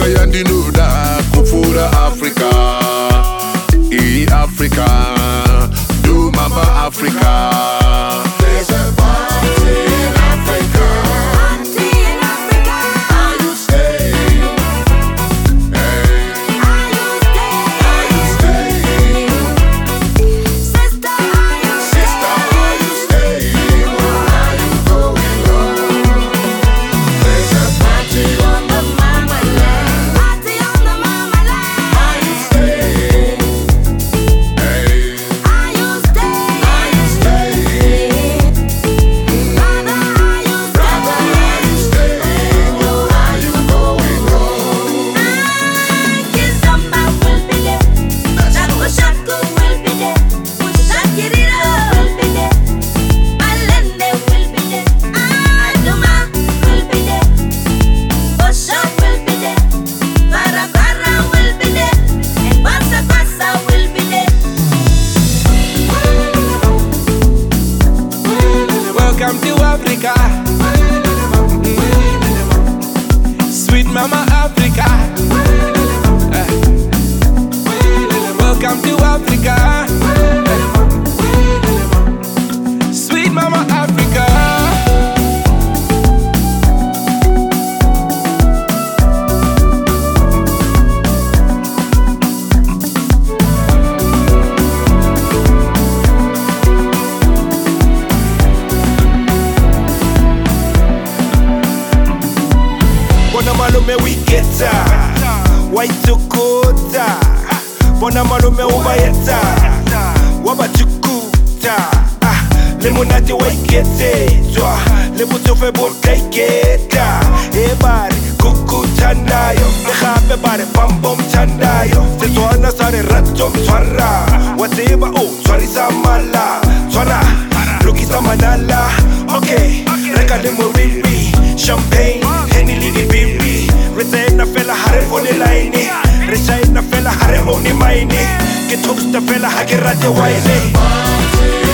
Africa yandinuda kufura Africa. Africa, do mama Africa. There's a party in Africa. Party in Africa. Are you staying? Hey. Are you staying? Sister, are you staying? Or are you going home? There's a party on the mama land. Party on the mama land. Are you staying? Welcome to Africa, sweet mama Africa. Welcome to Africa, sweet mama Africa. Bona malume wiketa waitukuta, bona malume ubayeta wabachukuta, lemonade waiketetwa lebutofe bonkaiketa, ebari kukutanayo nehape bare pambom tanayo seswana sare ratom swara wateba swarisa mala swara lukisa manala. Okay, reka lemoribi champagne Henny Lily Bibi, Retaina fella hare on the line, Resaina fella hare on the mine, get hooked the fella haggerate wine.